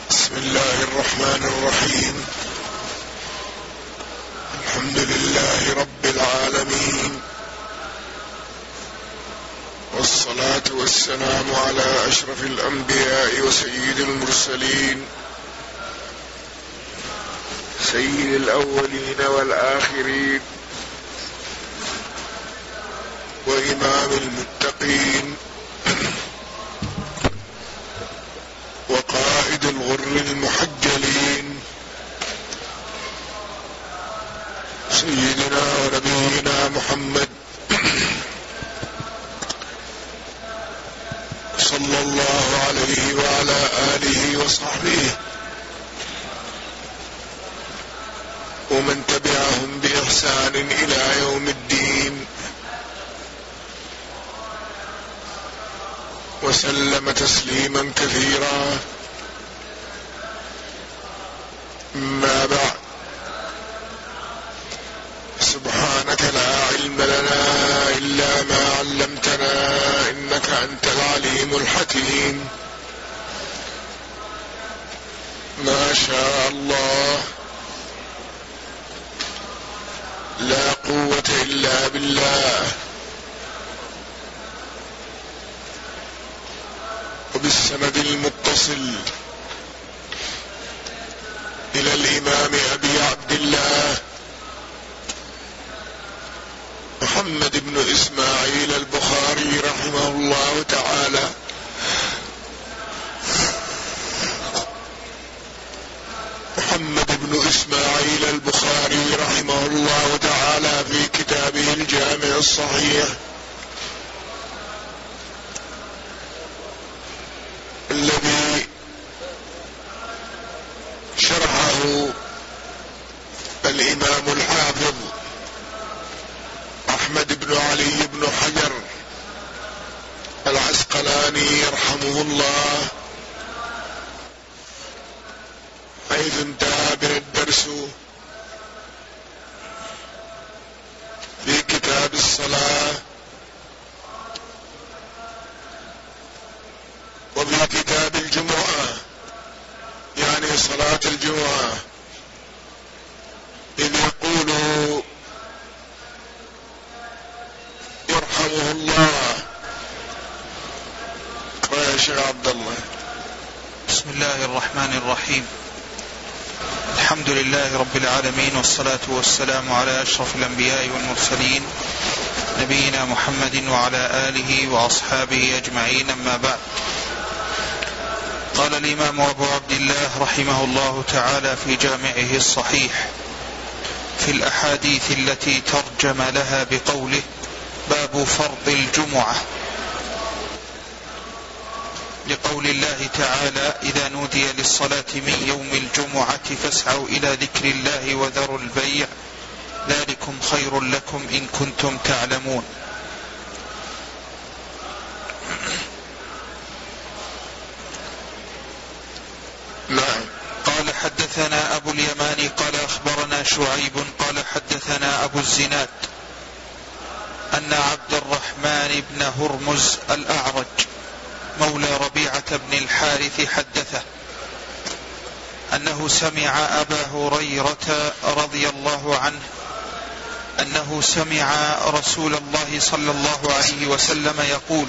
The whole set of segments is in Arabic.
بسم الله الرحمن الرحيم. الحمد لله رب العالمين، والصلاة والسلام على أشرف الأنبياء وسيد المرسلين، سيد الأولين والآخرين، وإمام المتقين، وقائد الغر المحجلين، سيدنا ونبينا محمد صلى الله عليه وعلى آله وصحبه ومن تبعهم بإحسان إلى يوم الدين، وسلم تسليما كثيرا. ما بعد، سبحانك لا علم لنا إلا ما علمتنا إنك أنت العليم الحكيم. ما شاء الله، لا قوة إلا بالله. وبالسند المتصل إلى الإمام أبي عبد الله محمد بن إسماعيل البخاري رحمه الله تعالى، محمد بن إسماعيل البخاري رحمه الله تعالى في كتابه الجامع الصحيح الذي شرحه الإمام الحافظ أحمد بن علي بن حجر العسقلاني رحمه الله، حيث انتهى به الدرس في كتاب الصلاة وفي كتاب الجمعة، يعني صلاة الجمعة، إذ يقول يرحمه الله. يا شيخ عبد الله. بسم الله الرحمن الرحيم. الحمد لله رب العالمين، والصلاة والسلام على أشرف الأنبياء والمرسلين، نبينا محمد وعلى آله وأصحابه أجمعين، أما بعد. قال الإمام أبو عبد الله رحمه الله تعالى في جامعه الصحيح في الأحاديث التي ترجم لها بقوله: باب فرض الجمعة، لقول الله تعالى: إذا نودي للصلاة من يوم الجمعة فاسعوا إلى ذكر الله وذروا البيع، ذلكم خير لكم إن كنتم تعلمون. نعم. قال: حدثنا أبو اليمان قال أخبرنا شعيب قال حدثنا أبو الزناد أن عبد الرحمن بن هرمز الأعرج مولى ربيعة بن الحارث حدثه أنه سمع أبا هريرة رضي الله عنه أنه سمع رسول الله صلى الله عليه وسلم يقول: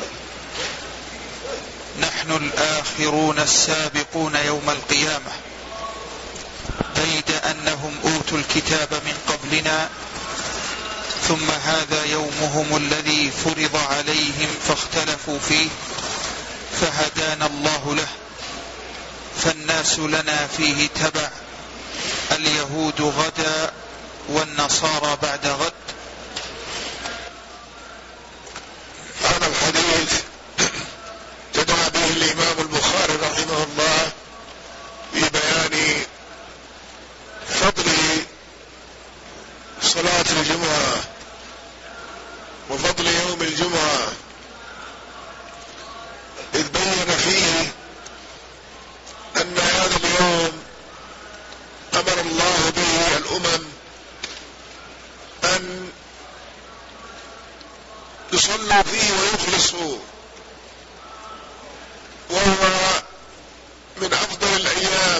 نحن الآخرون السابقون يوم القيامة، بيد أنهم أوتوا الكتاب من قبلنا، ثم هذا يومهم الذي فرض عليهم فاختلفوا فيه، فهدانا الله له، فالناس لنا فيه تبع، اليهود غدا والنصارى بعد غد. هذا الحديث جمع به الإمام البخاري رحمه الله في بيان فضل صلاة الجمعة وفضل يوم الجمعة، إذ بين فيه أن هذا اليوم أمر الله به الأمم أن يصلوا فيه ويخلصوا، وهو من أفضل الأيام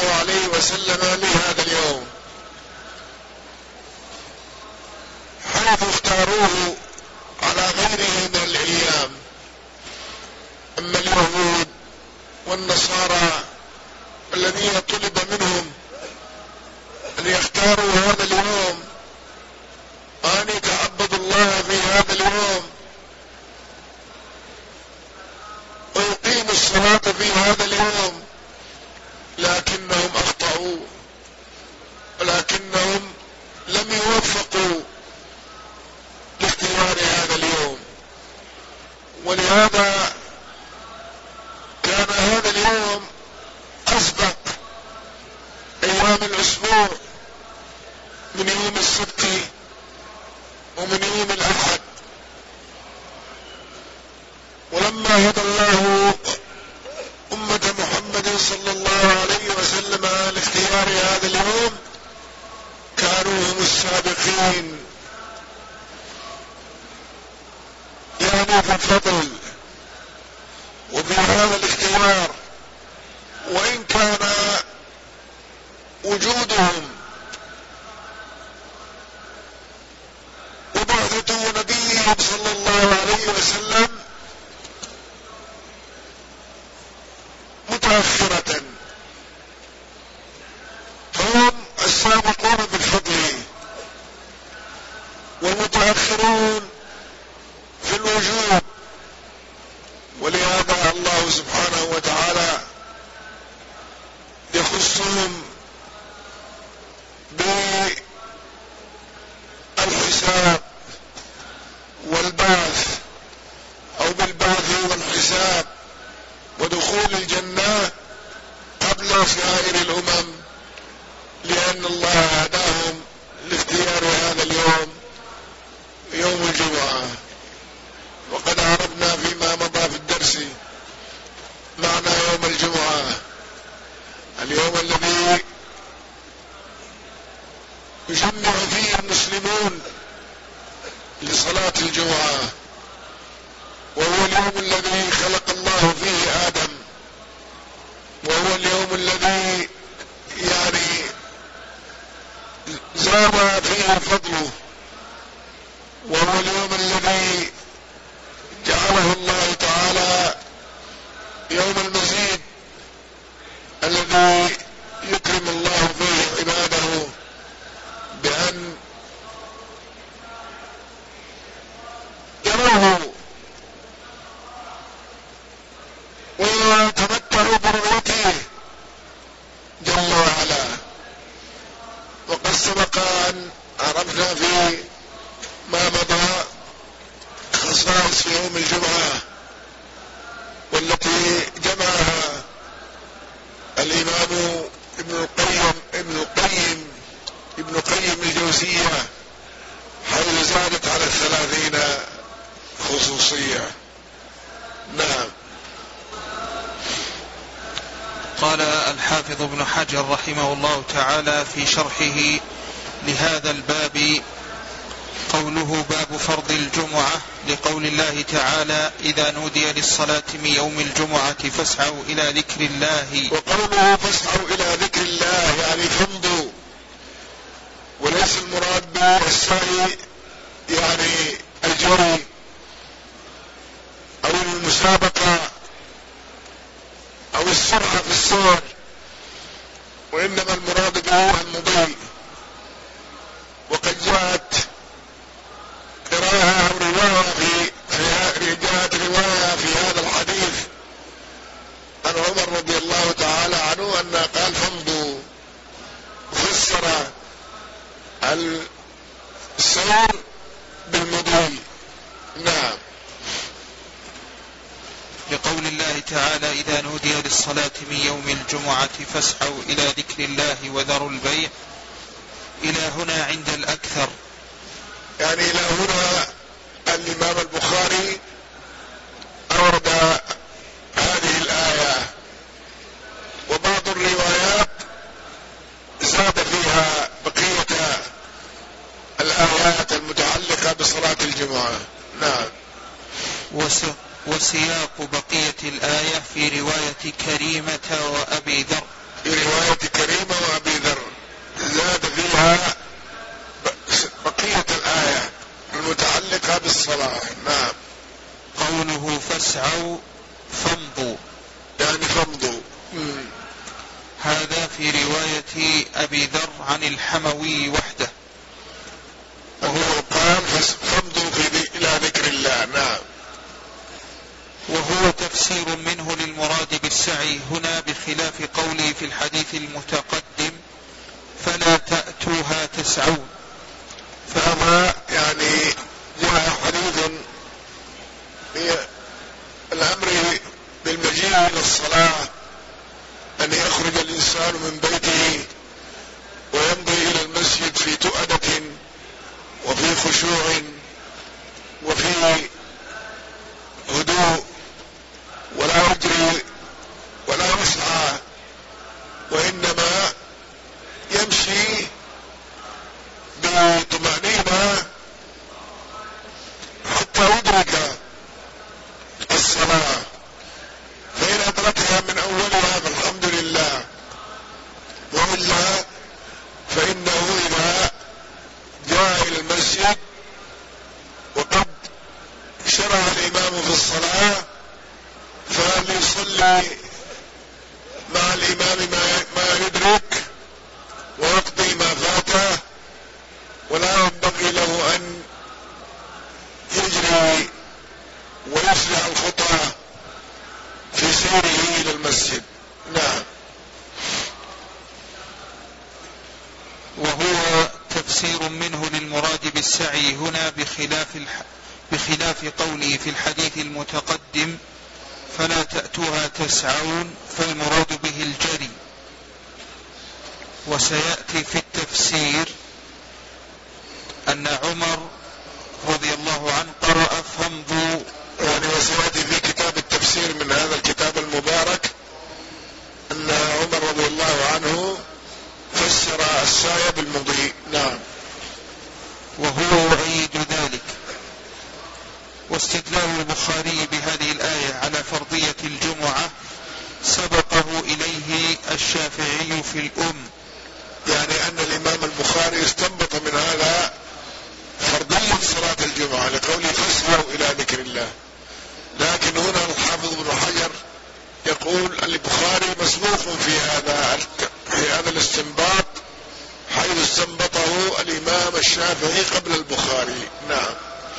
الله عليه وسلم لهذا اليوم، حيث اختاروه على غيره من الأيام. أما اليهود والنصارى الذين طلب منهم أن يختاروا هذا اليوم وأن يتعبدوا الله في هذا اليوم ويقيموا الصلاة في هذا اليوم، لكنهم أخطأوا، ولكنهم لم يوفقوا لاختيار هذا اليوم. ولهذا كان هذا اليوم أسبق أيام الأسبوع من يوم السبت ومن يوم الأحد. ولما هدى الله أمة محمد صلى الله عليه وسلم لاختيار هذا اليوم كانوا هم السابقين، يعني في الفضل وفي هذا الاختيار، وإن كان وجودهم وبعثة نبيهم صلى الله عليه وسلم متأخرة، فهم السابقون بالفضل والمتأخرون في الوجود. ولهذا الله سبحانه وتعالى يخصهم بالحساب والبعث، أو بالبعث والحساب ودخول الجنة قبل سائر الأمم، لأن الله هداهم لاختيار هذا اليوم يوم الجمعة. وقد عرفنا فيما مضى في الدرس معنى يوم الجمعة، اليوم الذي يجمع فيه المسلمون لصلاة الجمعة، وهو اليوم الذي خلق الله فيه آدم، وهو اليوم الذي يعني زاد فيه فضله، وهو اليوم الذي جعله الله تعالى يوم المزيد الذي يكرم الله فيه عباده بأن يروه ويتمتعوا برؤيته جل وعلا. وقد سبق أن عرفنا في ما مضى خصائص في يوم الجمعة، والتي جمعها الإمام ابن القيم الجوزية، حيث زادت على 30 خصوصية. نعم. قال الحافظ ابن حجر رحمه الله تعالى في شرحه لهذا الباب: قوله باب فرض الجمعة، لقول الله تعالى: إذا نودي للصلاة من يوم الجمعة فاسعوا إلى ذكر الله. وقوله فاسعوا إلى ذكر الله يعني فامضوا، وليس المراد بالسعي يعني الجري أو المسابقة أو السرعة في السير، وإنما المراد به المضي. وقد جاءت قراءة أو رواية في هذا الحديث عن عمر رضي الله تعالى عنه أنه قال فامضوا، فسر السير بالمضي. نعم. لقول الله تعالى: إذا نودي للصلاة من يوم الجمعة فاسعوا إلى ذكر الله وذروا البيع، إلى هنا عند الأكثر، يعني إلى هنا الإمام البخاري أورد هذه الآية، وبعض الروايات زاد فيها بقية الآيات المتعلقة بصلاة الجمعة. نعم. وسياق بقية الآية في رواية كريمة وأبي ذر. في رواية كريمة وأبي ذر زاد فيها بقية الآية المتعلقة بالصلاة. نعم. قوله فاسعوا فامضوا يعني فامضوا. هذا في رواية أبي ذر عن الحموي وحده، وهو قال فامضوا إلى ذكر الله. نعم. وهو تفسير منه للمراد بالسعي هنا بخلاف قوله في الحديث المتقدم فلا تأتوها تسعون. فهذا يعني جاء حديث الأمر بالمجيء إلى الصلاة، أن يخرج الإنسان من بيته ويمضي إلى المسجد في تؤدة وفي خشوع وفي هدوء، ولا يجري ولا يسعى، وإنما يمشي بطمأنينة حتى يدرك الصلاة، فإن أدركها من أولها فالحمد لله، وإلا فإنه إذا جاء إلى المسجد وقد شرع الإمام في الصلاة فليصلي مع الإمام ما يدرك ويقضي ما فاته، ولا ينبغي له أن يجري ويسرع الخطى في سيره إلى المسجد. نعم. وهو تفسير منه للمراد بالسعي هنا بخلاف قوله في الحديث المتقدم فلا تأتوها تسعون، فالمراد به الجري. وسيأتي في التفسير أن عمر رضي الله عنه قرأ فامضوا، يعني وسيأتي في كتاب التفسير من هذا الكتاب المبارك أن عمر رضي الله عنه فسر السعي بالمضي. نعم. وهو يؤيد ذلك. واستدلال البخاري بهذه الآية على فرضية الجمعة سبقه إليه الشافعي في الأم، يعني أن الإمام البخاري استنبط من هذا فرضية صلاة الجمعة لقوله فاسعوا إلى ذكر الله، لكن هنا الحافظ ابن حجر يقول البخاري مسبوق في هذا الاستنباط، حيث استنبطه الإمام الشافعي قبل البخاري. نعم.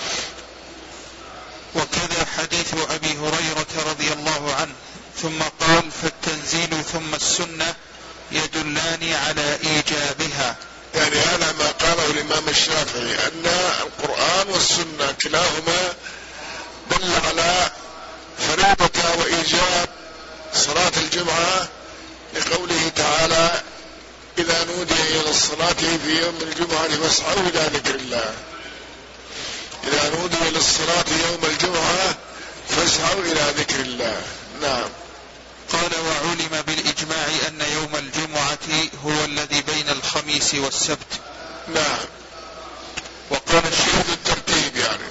وكذا حديث أبي هريرة رضي الله عنه ثم قال فالتنزيل ثم السنة يدلان على إيجابها. يعني هذا ما قاله الإمام الشافعي أن القرآن والسنة كلاهما دل على فريضة وإيجاب صلاة الجمعة، لقوله تعالى إذا نودي إلى الصلاة في يوم الجمعة فاسعوا إلى ذكر الله. إذا نودي إلى الصلاة يوم الجمعة فاسعوا إلى ذكر الله. نعم. قال وعلم بالإجماع أن يوم الجمعة هو الذي بين الخميس والسبت. نعم. وقال الشيخ الترتيب يعني.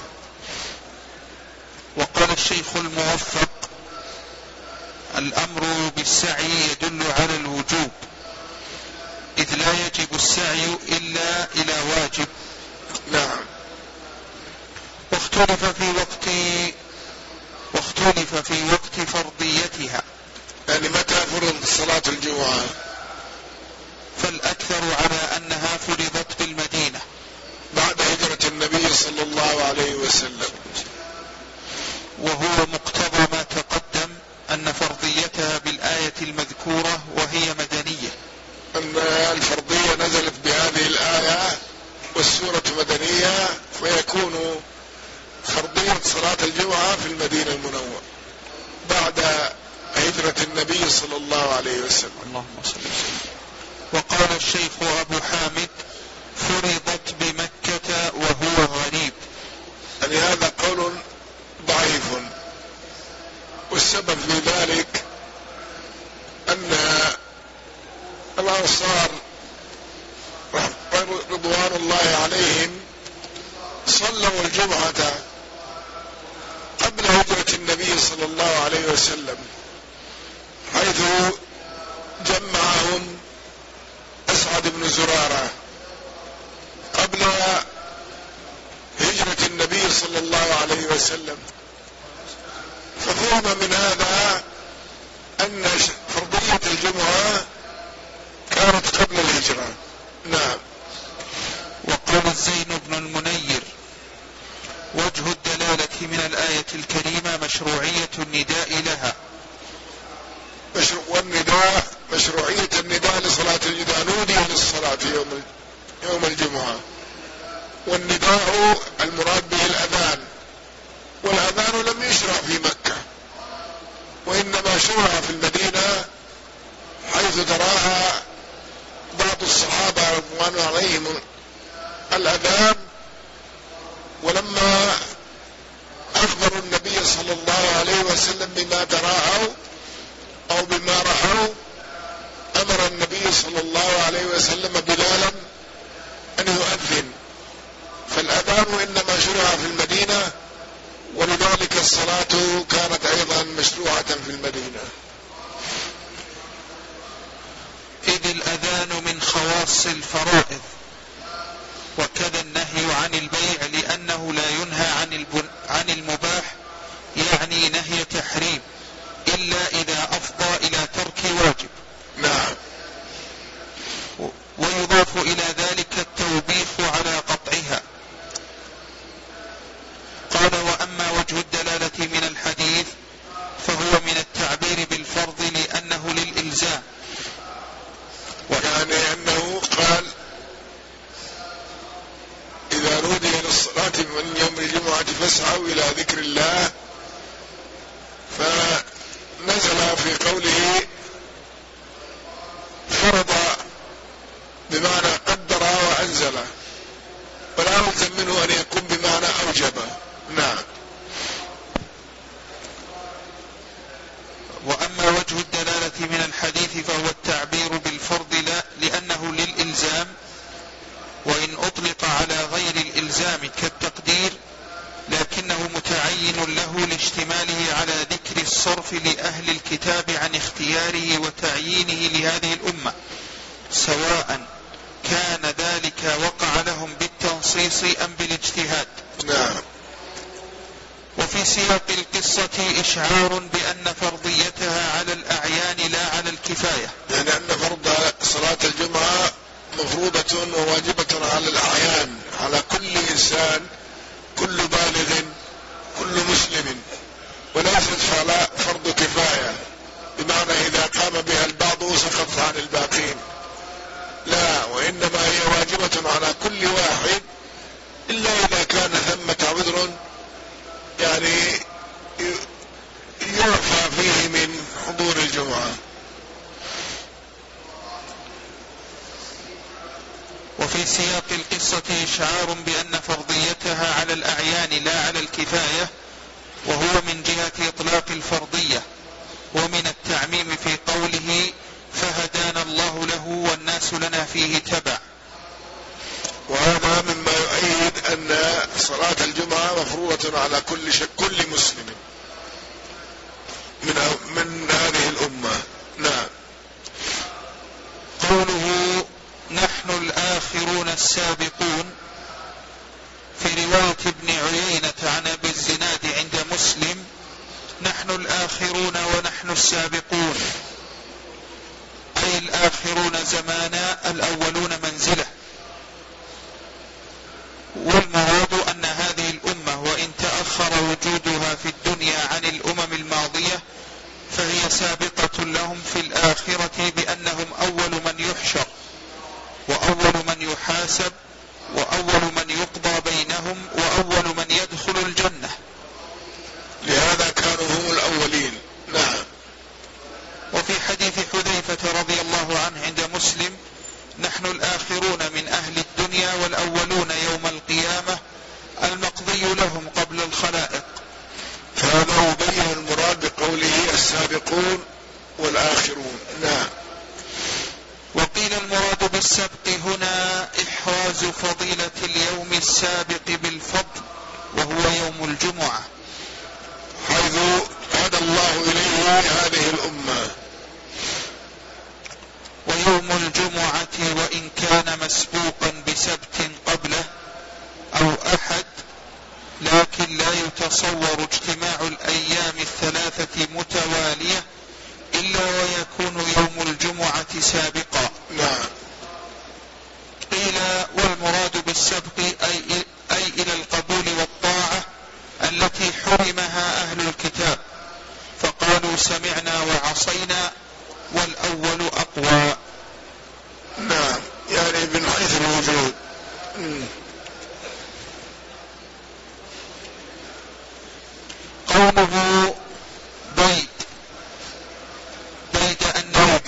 وقال الشيخ الموفق الأمر بالسعي يدل على الوجوب، إذ لا يجب السعي إلا إلى واجب. نعم. واختلف في وقت فرضيتها، يعني متى فرض صلاة الجمعة؟ فالأكثر على أنها فرضت بالمدينة بعد هجرة النبي صلى الله عليه وسلم، وهو مقتضى ما تقدم أن فرضيتها بالآية المذكورة وهي مدنية، أن الفرضية نزلت بهذه الآية والسورة مدنية، فيكون فرضية صلاة الجمعة في المدينة المنورة بعد هجرة النبي صلى الله عليه وسلم. اللهم صل وسلم. وقال الشيخ أبو حامد فرضت بمكة وهو غريب، يعني هذا قول ضعيف، والسبب في ذلك أن الأنصار رضوان الله عليهم صلوا الجمعة قبل هجرة النبي صلى الله عليه وسلم، حيث جمعهم بن زرارة قبل هجرة النبي صلى الله عليه وسلم، ففهم من هذا أن فرضية الجمعة كانت قبل الهجرة. نعم. وقال الزين بن المنير: وجه الدلالة من الآية الكريمة مشروعية النداء لها، والنداء مشروعية النداء لصلاة إذا نودي للصلاة يوم الجمعة، والنداء المراد به الأذان، والأذان لم يشرع في مكة، وإنما شرع في المدينة حيث دراها بعض الصحابة رضوان عليهم الأذان، ولما أخبروا النبي صلى الله عليه وسلم بما دراه أو بما رأوا أمر النبي صلى الله عليه وسلم بلالا أن يؤذن، فالأذان إنما شرع في المدينة، ولذلك الصلاة كانت أيضا مشروعة في المدينة. إذ الأذان من خواص الفرائض، وكذا النهي عن البيع لأنه لا ينهى عن المباح، يعني نهي تحريم، إلا إذا أفضى إلى ترك واجب. نعم. ويضاف إلى ذلك التوبيخ على قطعها. قال: وأما وجه الدلالة من الحديث فهو من التعبير بالفرض لأنه للإلزام، يعني أنه قال: إذا نودي للصلاة من يوم الجمعة فاسعوا إلى ذكر الله، فنزل في قوله فرض بمعنى قدر وأنزل، ولا يلزم منه أن يكون بمعنى أوجب. نعم. وأما وجه الدلالة من الحديث فهو التعبير بالفرض لأنه للإلزام، وإن أطلق على غير الإلزام كالتقدير لكنه متعين له لاشتماله على ذكر الصرف لأهل الكتاب عن اختياره وتعيينه لهذه الأمة، سواء كان ذلك وقع لهم بالتنصيص أم بالاجتهاد. نعم. وفي سياق القصة إشعار بأن فرضيتها على الأعيان لا على الكفاية، يعني أن فرض صلاة الجمعة مفروضة وواجبة على الأعيان، على كل إنسان، كل بالغ، كل مسلم، وليست فرض كفاية بمعنى إذا قام بها البعض سقط عن الباقين، لا، وإنما هي واجبة على كل واحد، إلا إذا كان ثمة عذر يعني يعفى فيه من حضور الجمعة. وفي سياق القصة إشعار بأن فرضيتها على الأعيان لا على الكفاية، وهو من جهة إطلاق الفرضية، ومن التعميم في قوله فهدانا الله له والناس لنا فيه تبع. وهذا مما يؤيد أن صلاة الجمعة مفروضة على كل مسلم من هذه الأمة. نعم. قوله نحن الآخرون السابقون في رواية ابن عيينة عن أبي الزناد عند مسلم: نحن الآخرون ونحن السابقون، أي الآخرون زمانا الأولون منزلة. والمراد أن هذه الأمة وإن تأخر وجودها في الدنيا عن الأمم الماضية فهي سابقة لهم في الآخرة، بأنهم أول من يحشر، وأول من يحاسب، وأول من يقضى بينهم، وأول من يدخل الجنة، لهذا كانوا هم الأولين. نعم. وفي حديث حذيفة رضي الله عنه عند مسلم: نحن الآخرون من أهل الدنيا والأولون يوم القيامة، المقضي لهم قبل الخلائق. فهذا يبين المراد بقوله السابقون والآخرون. نعم. وقيل المراد بالسبق هنا إحراز فضيلة اليوم السابق بالفضل، وهو يوم الجمعة، حيث هدى الله إليه هذه الأمة. ويوم يوم الجمعة وإن كان مسبوقا بسبت قبله أو أحد، لكن لا يتصور اجتماع الأيام الثلاثة متوالية إلا ويكون يوم الجمعة سابقا. قيل والمراد بالسبق أي إلى القبول والطاعة التي حرمها أهل الكتاب، فقالوا سمعنا وعصينا، والأول أقوى. يعني من حيث الوجود. قوله بيد أنه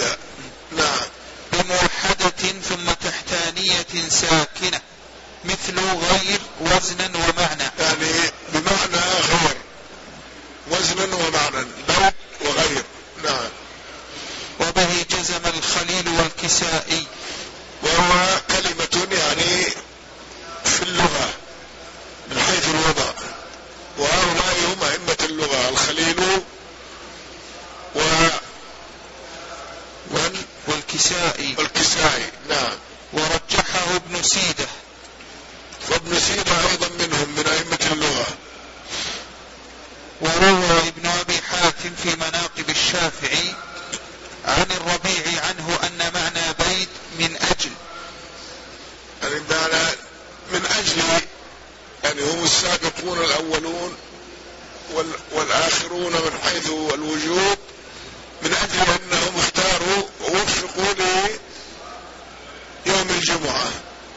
بموحدة ثم تحتانية ساكنة مثل غير وزنا ومعنى، يعني بمعنى غير وزنا ومعنى، بيد وغير. وبه جزم الخليل والكسائي، وهو كلمة يعني في اللغة من حيث الوضع، وهؤلاء هم أئمة اللغة الخليل والكسائي. ورجحه ابن سيدة، وابن سيدة أيضا منهم من أئمة اللغة. وروى ابن أبي حاتم في مناقب الشافعي عن الربيع عنه أن معنى بيت من أجل، يعني من أجل، يعني هم السابقون الأولون والآخرون من حيث الوجود، من أجل أنهم اختاروا ووفقوا ليوم الجمعة.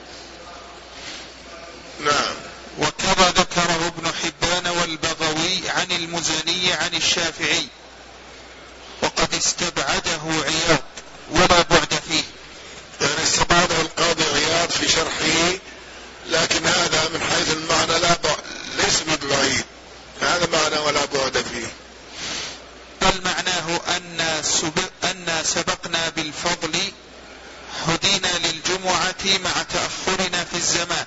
وكذا ذكره ابن حبان والبغوي عن المزني عن الشافعي، وقد استبعده عياض ولا بعد فيه. يعني استبعده القاضي عياض في شرحه، لكن هذا من حيث المعنى ليس ببعيد، هذا معنى ولا بعد فيه. بل معناه أن سبقنا بالفضل هدينا للجمعة مع تأخرنا في الزمان.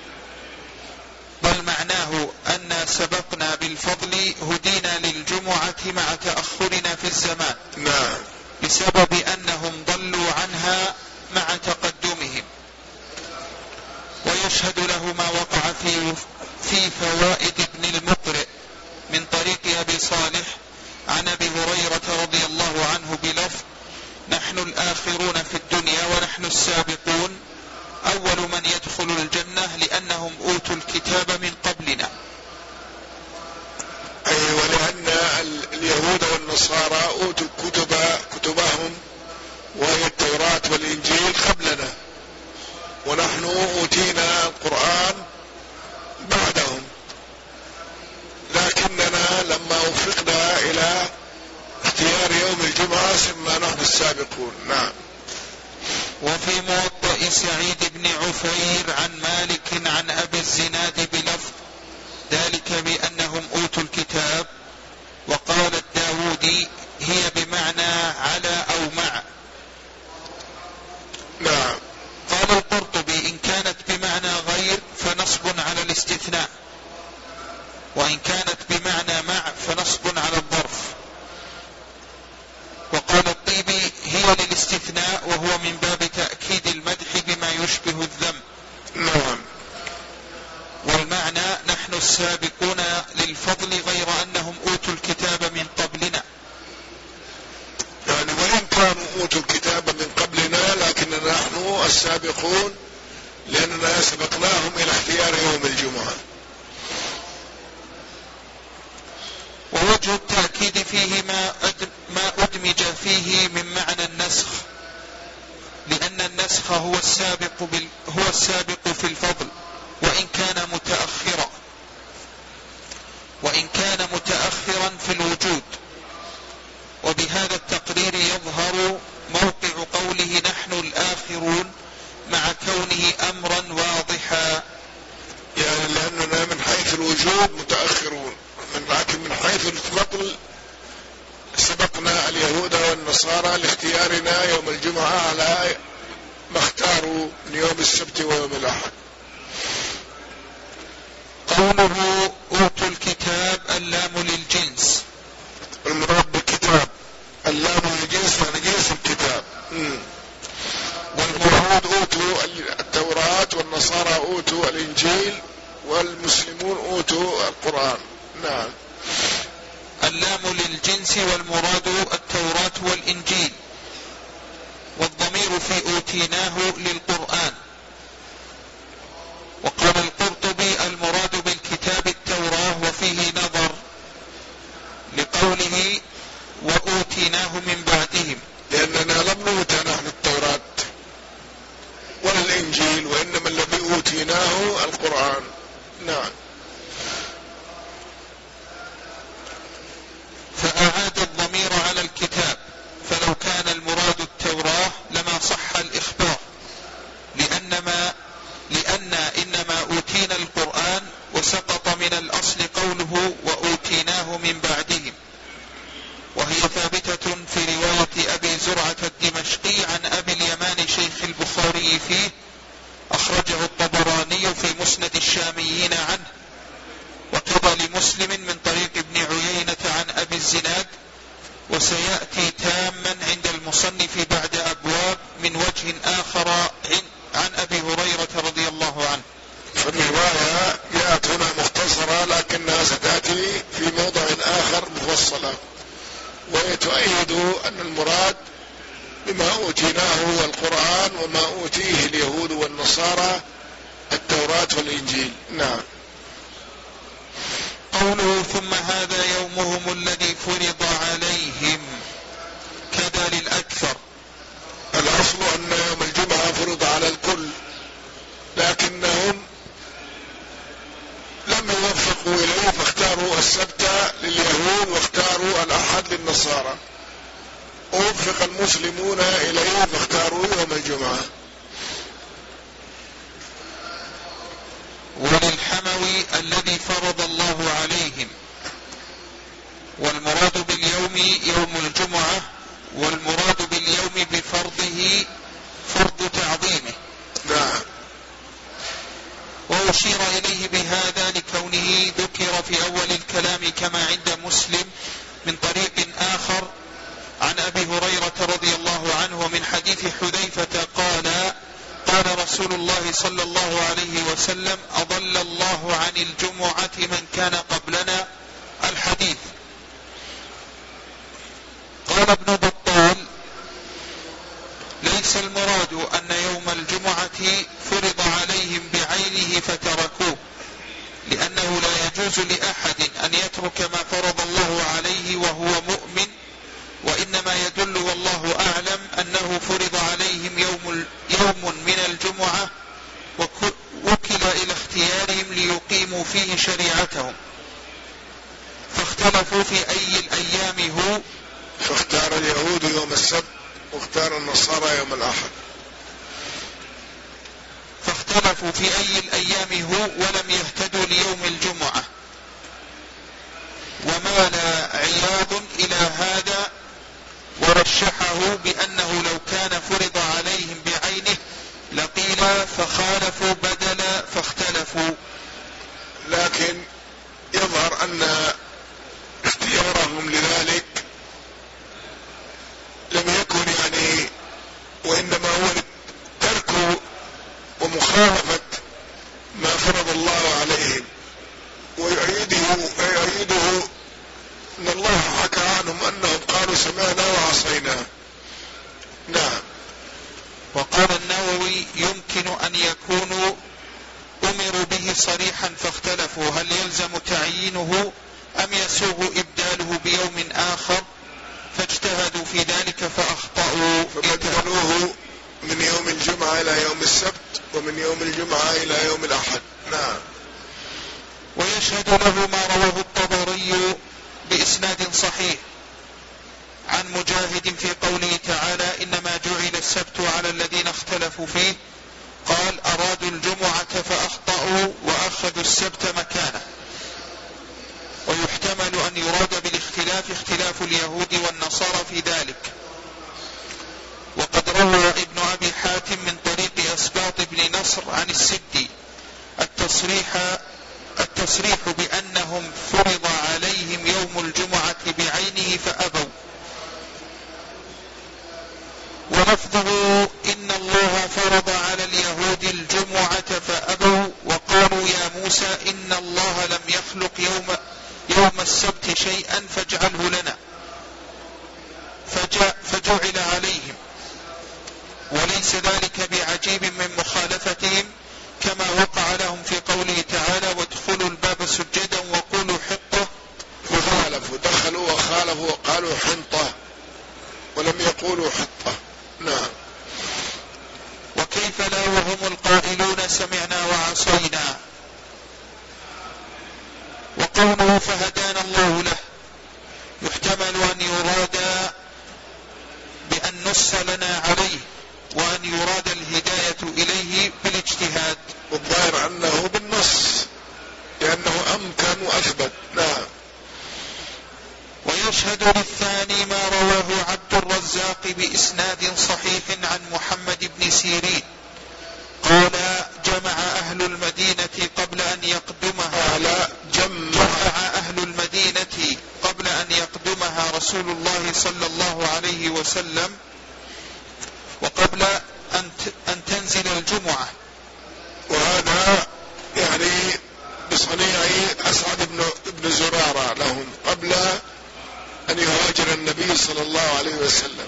بسبب أنهم ضلوا عنها مع تقدمهم. ويشهد له ما وقع في فوائد ابن المقرئ من طريق أبي صالح عن أبي هريرة رضي الله عنه بلفظ: نحن الآخرون في الدنيا ونحن السابقون، أول من يدخل الجنة لأنهم أوتوا الكتاب من قبلنا. أي ولأن اليهود والنصارى أوتوا كتبهم وهي التوراة والإنجيل قبلنا، ونحن أوتينا القرآن بعدهم، لكننا لما وفقنا إلى اختيار يوم الجمعة صرنا نحن السابقون. وفي موطأ سعيد بن عفير عن مالك عن أبي الزناد بلفظ ذلك بأنهم أوتوا الكتاب. وقال الداودي: هي بمعنى على أو مع. قال القرطبي: إن كانت بمعنى غير فنصب على الاستثناء، وإن كانت بمعنى مع فنصب على الظرف. وقال الطيبي: هي للاستثناء، وهو من باب تأكيد المدح بما يشبه الذم. والمعنى نحن السابقون للفضل غير أنهم أوتوا الكتاب من قبلنا. يعني وإن كانوا أوتوا الكتاب من قبلنا، لكننا نحن السابقون لأننا سبقناهم إلى اختيار يوم الجمعة. ووجه التأكيد فيه ما أدمج فيه من معنى النسخ، لأن النسخ هو السابق في الفضل، وإن كان متأخرا في الوجود. وبهذا التقرير يظهر موقع قوله نحن الآخرون مع كونه أمرا واضحا، يعني لأننا من حيث الوجود متأخرون، لكن من حيث الفضل سبقنا اليهود والنصارى لاختيارنا يوم الجمعة على ما اختاروا من يوم السبت ويوم الأحد. قوله أوتوا الكتاب اللام للجنس. المراد بالكتاب اللام للجنس يعني جنس الكتاب. أوتوا الإنجيل والمسلمون أوتوا القرآن. نعم. اللام للجنس والمراد التوراة والإنجيل، والضمير في أوتيناه للقرآن. وقال القرطبي المراد بالكتاب التوراة، وفيه نظر لقوله وأوتيناه من بعدهم، لأننا لم نؤت نحن التوراة ولا الإنجيل، وإنما الذي أوتيناه القرآن. نعم. فأعاد الضمير على الكتاب، فلو كان المراد التوراة لما صح الإخبار، لأن إنما أوتينا القرآن، وسقط من الأصل قوله وأوتيناه من بعدهم، وهي ثابتة في رواية أبي زرعة الدمشقي عن أبي اليمان شيخ البخاري فيه، أخرجه الطبراني في مسند الشاميين عنه، وكذا لمسلم من طريق ابن عيينة عن أبي الزناد، وسيأتي تاما عند المصنف بعد أبواب من وجه آخر عن أبي هريرة رضي الله عنه. فالرواية جاءت هنا مختصرة، لكنها ستأتي في موضع آخر مفصلة، ويتؤيد أن المراد بما أوتيناه هو القرآن، وما أوتيه اليهود والنصارى التوراة والإنجيل. نعم. قوله ثم هذا يومهم الذي فرض عليهم، كذا للأكثر. الأصل أن يوم الجمعة فرض على الكل، لكنهم لم يوفقوا إليه فاختاروا السبت لليهود واختاروا الأحد للنصارى، ووفق المسلمون إليه فاختاروا يوم الجمعة. وللحموي الذي فرض الله عليهم، والمراد باليوم يوم الجمعة، والمراد باليوم بفرضه فرض تعظيمه. نعم. وأشير إليه بهذا لكونه ذكر في أول الكلام كما عند مسلم من طريق آخر عن أبي هريرة رضي الله عنه، ومن حديث حذيفة قال قال رسول الله صلى الله عليه وسلم أضل الله عن الجمعة من كان قبلنا، الحديث. قال ابن بطال ليس المراد أن يوم الجمعة فرض عليهم بعينه فتركوه، لأنه لا يجوز لأحد أن يترك ما فرض الله عليه وهو مؤمن، وإنما يدل والله أعلم أنه فرض عليهم يوم من الجمعة، وكل إلى اختيارهم ليقيموا فيه شريعتهم، فاختلفوا في أي الأيام هو، فاختار اليهود يوم السبت واختار النصارى يوم الأحد، فاختلفوا في أي الأيام هو ولم يهتدوا ليوم الجمعة. ومال عياض إلى هذا ورشحه بأنه لو كان فرض عليهم بعينه لقيل فخالفوا بدل فاختلفوا. لكن يظهر أن اختيارهم لذلك لم يكن وإنما هو ترك ومخالفة ما فرض الله عليهم، ويعيده أن الله حكى عنهم أنهم قالوا سمعنا وعصينا. نعم. وقال النووي يمكن أن يكونوا أمروا به صريحا فاختلفوا هل يلزم تعيينه أم يسوغ إبداله بيوم آخر، فاجتهدوا في ذلك فأخطأوا، فبدلوه من يوم الجمعة إلى يوم السبت، ومن يوم الجمعة إلى يوم الأحد. نعم. ويشهد له ما رواه الطبري بإسناد صحيح عن مجاهد في قوله تعالى إنما جعل السبت على الذين اختلفوا فيه، قال أرادوا الجمعة فأخطأوا وأخذوا السبت مكانه. ويحتمل أن يراد بالاختلاف اختلاف اليهود والنصارى في ذلك. وقد روى ابن أبي حاتم من طريق أسباط بن نصر عن السدي التصريح بأنهم فرض عليهم يوم الجمعة بعينه فأبوا، ولفظه إن الله فرض على اليهود الجمعة فأبوا تخلق يوم السبت شيئا فاجعله لنا، فجعل عليهم، وليس ذلك بعجيب من مخالفتهم كما وقع لهم في قوله تعالى وادخلوا الباب سجدا وقولوا حطة، وخالفوا، دخلوا وخالفوا وقالوا حنطة ولم يقولوا حطة. نعم. وكيف لا وهم القائلون سمعنا وعصينا. وقوله فهدانا الله له يحتمل أن يراد بأن نص لنا عليه، وأن يراد الهداية إليه بالاجتهاد، والظاهر أنه بالنص لأنه أمكن وأثبت. نعم. ويشهد للثاني ما رواه عبد الرزاق بإسناد صحيح عن محمد بن سيرين قال جمع أهل المدينة قبل أن يقدمها رسول الله صلى الله عليه وسلم، وقبل أن تنزل الجمعة. وهذا يعني بصنيع أسعد بن زرارة لهم قبل أن يهاجر النبي صلى الله عليه وسلم.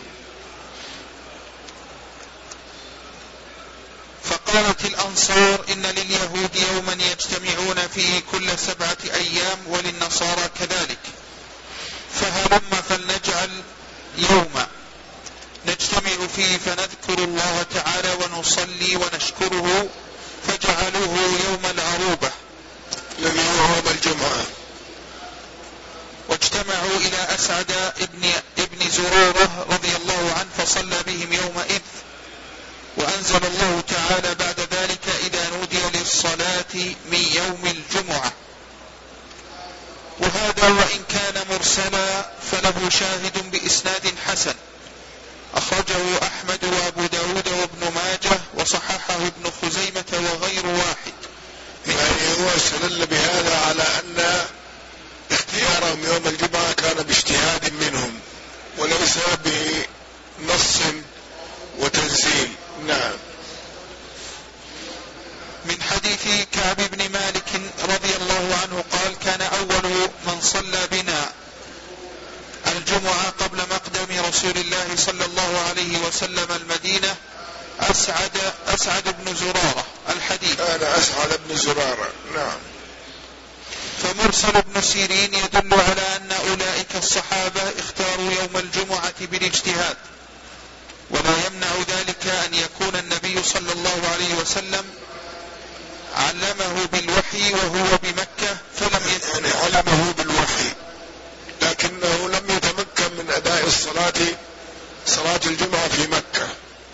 فقالت الأنصار إن لليهود يوما يجتمعون فيه كل 7 أيام وللنصارى كذلك، فهلم فلنجعل يوما نجتمع فيه فنذكر الله تعالى ونصلي ونشكره، فجعلوه يوم العروبة الذي هو يوم الجمعة. واجتمعوا إلى أسعد ابن زرارة رضي الله عنه فصلى بهم يومئذ، وأنزل الله تعالى بعد ذلك إذا نودي للصلاة من يوم الجمعة. وهذا وإن كان مرسلا فله شاهد بإسناد حسن أخرجه أحمد وأبو داود وابن ماجه وصححه ابن خزيمة وغير واحد. يعني هو استدل بهذا على أن اختيارهم يوم الجمعة كان باجتهاد منهم وليس بنص وتنزيل. نعم. من حديث كعب بن مالك رضي الله عنه قال كان أول من صلى بنا الجمعة قبل مقدم رسول الله صلى الله عليه وسلم المدينة أسعد بن زرارة. الحديث أنا أسعد بن زرارة. نعم. فمرسل ابن سيرين يدل على أن أولئك الصحابة اختاروا يوم الجمعة بالاجتهاد، ولا يمنع ذلك أن يكون النبي صلى الله عليه وسلم علمه بالوحي وهو بمكة يعني علمه بالوحي لكنه لم يتمكن من أداء صلاة الجمعة في مكة،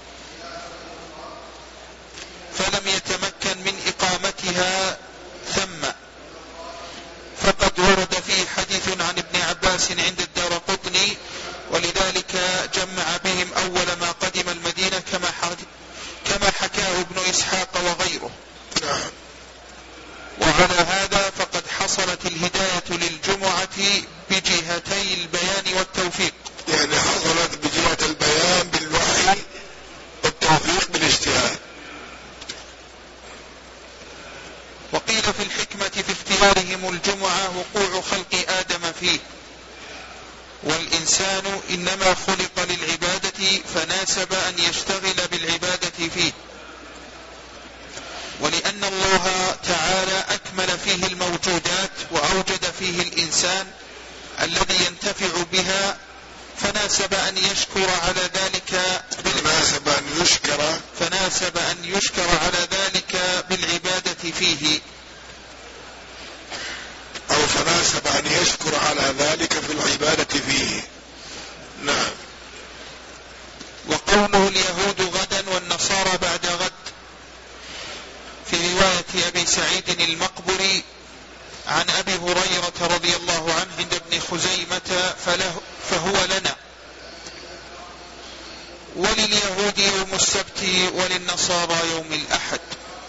فلم يتمكن من إقامتها ثم، فقد ورد فيه حديث عن ابن عباس عند الدارقطني، ولذلك جمع بهم أول ما قدم المدينة كما حكاه ابن إسحاق وغيره. نعم. وعلى هذا فقد حصلت الهداية للجمعة بجهتي البيان والتوفيق، يعني حصلت بجهة البيان بالوحي والتوفيق بالاجتهاد. وقيل في الحكمة في اختيارهم الجمعة وقوع خلق آدم فيه، والإنسان إنما خلق للعبادة فناسب أن يشتغل بالعبادة فيه، ولأن الله تعالى أكمل فيه الموجودات وأوجد فيه الإنسان الذي ينتفع بها، فناسب أن يشكر على ذلك بالعبادة فيه، أو فناسب أن يشكر على ذلك في العبادة فيه. نعم. وقوله اليهود غدا والنصارى بعد غد في رواية أبي سعيد المقبري عن أبي هريرة رضي الله عنه عند ابن خزيمة فهو لنا، ولليهود يوم السبت وللنصارى يوم الأحد.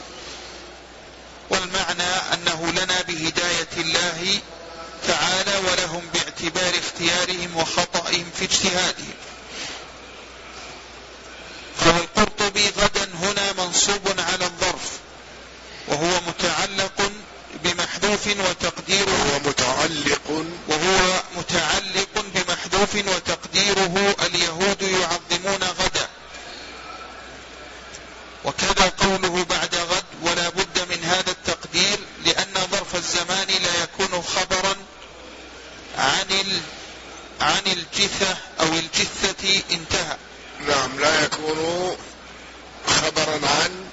والمعنى أنه لنا بهداية الله تعالى ولهم باعتبار اختيارهم وخطئهم في اجتهادهم. قال القرطبي غدا هنا منصوب على الظرف وهو متعلق بمحذوف وهو متعلق بمحذوف وتقديره اليهود يعظمون غدا. وكذا قوله بعد غد ولا بد من هذا التقدير لأن ظرف الزمان لا يكون خبرا عن الجثة أو الجثة انتهى. نعم، لا يكون خبرا عن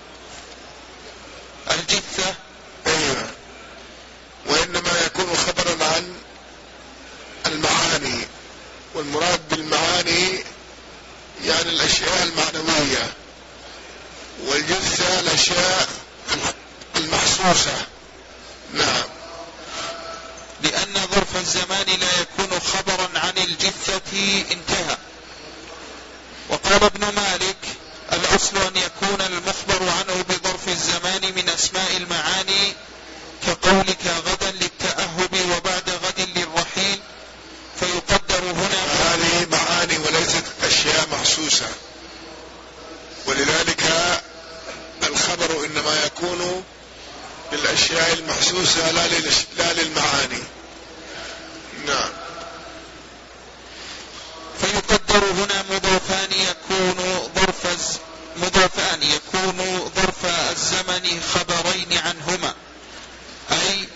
الجثة، أيوة، وإنما يكون خبرا عن المعاني، والمراد بالمعاني يعني الأشياء المعنوية، والجثة الأشياء المحسوسة. نعم، لأن ظرف الزمان لا يكون خبرا عن الجثة انتهى. وقال ابن مالك الأصل أن يكون المخبر عنه بظرف الزمان من أسماء المعاني كقولك غدا للتأهب وبعد غد للرحيل، فيقدر هنا هذه معاني وليست أشياء محسوسة، ولذلك الخبر إنما يكون للأشياء المحسوسة لا للمعاني. نعم، فيقدر هنا مضافان يكون ظرف الزمن خبرين عنهما، أي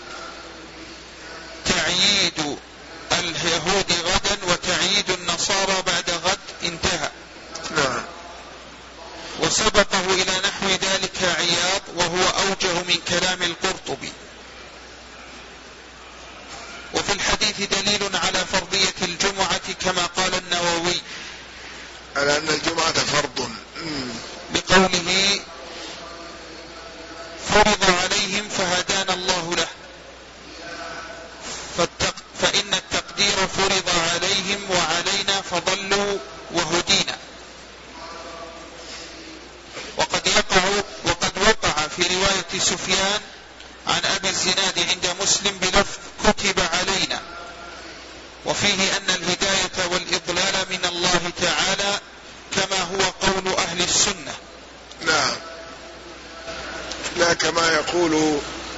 تعييد اليهود غدا وتعييد النصارى بعد غد انتهى. نعم. وسبقه إلى نحو ذلك عياض وهو أوجه من كلام القرطبي. وفي الحديث دليل على فرضية الجمعة كما قال النووي، على أن الجمعة فرض، بقوله فرض عليهم فهدانا الله له، فإن التقدير فرض عليهم وعلينا فضلوا وهدينا. وقد وقع في رواية سفيان عن أبي الزناد عند مسلم بلفظ كتب علينا، وفيه أن الهداية والإضلال من الله تعالى كما هو قول أهل السنة. نعم، لا كما يقول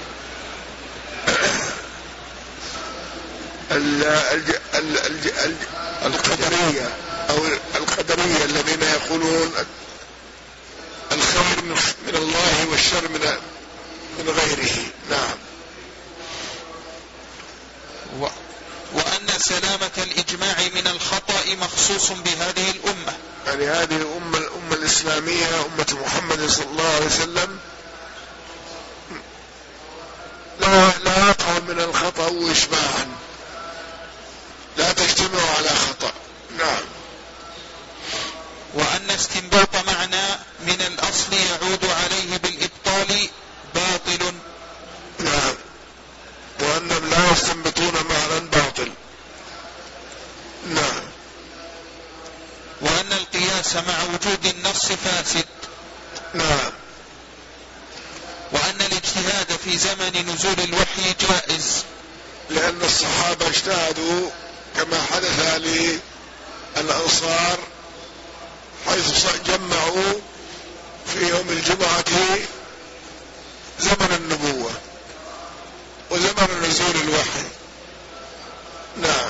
القدرية أو القدرية الذين يقولون الخير من الله والشر من غيره. نعم. وأن سلامة الإجماع من الخطأ مخصوص بهذه الأمة، يعني هذه الأمة الإسلامية أمة محمد صلى الله عليه وسلم لا يقع من الخطأ وإجماعا، لا تجتمع على خطأ. نعم. وأن استنباط معنى من الأصل يعود عليه بالإبطال باطل. نعم، وأنهم لا يستنبطون معنى باطل. نعم. وأن القياس مع وجود النص فاسد. نعم. وأن الاجتهاد في زمن نزول الوحي جائز، لأن الصحابة اجتهدوا كما حدث للأنصار حيث جمعوا في يوم الجمعة زمن النبوة وزمن نزول الوحي. نعم.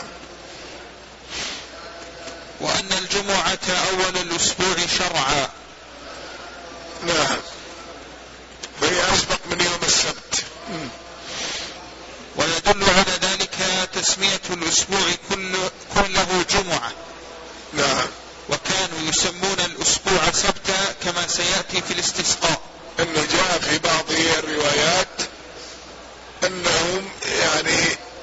وأن الجمعة أول الأسبوع شرعا. نعم، وهي أسبق من يوم السبت. ويدل على ذلك تسمية الأسبوع كله جمعة. نعم. وكانوا يسمون الأسبوع سبتا كما سيأتي في الاستسقاء. أنه جاء في بعض الروايات أنهم يعني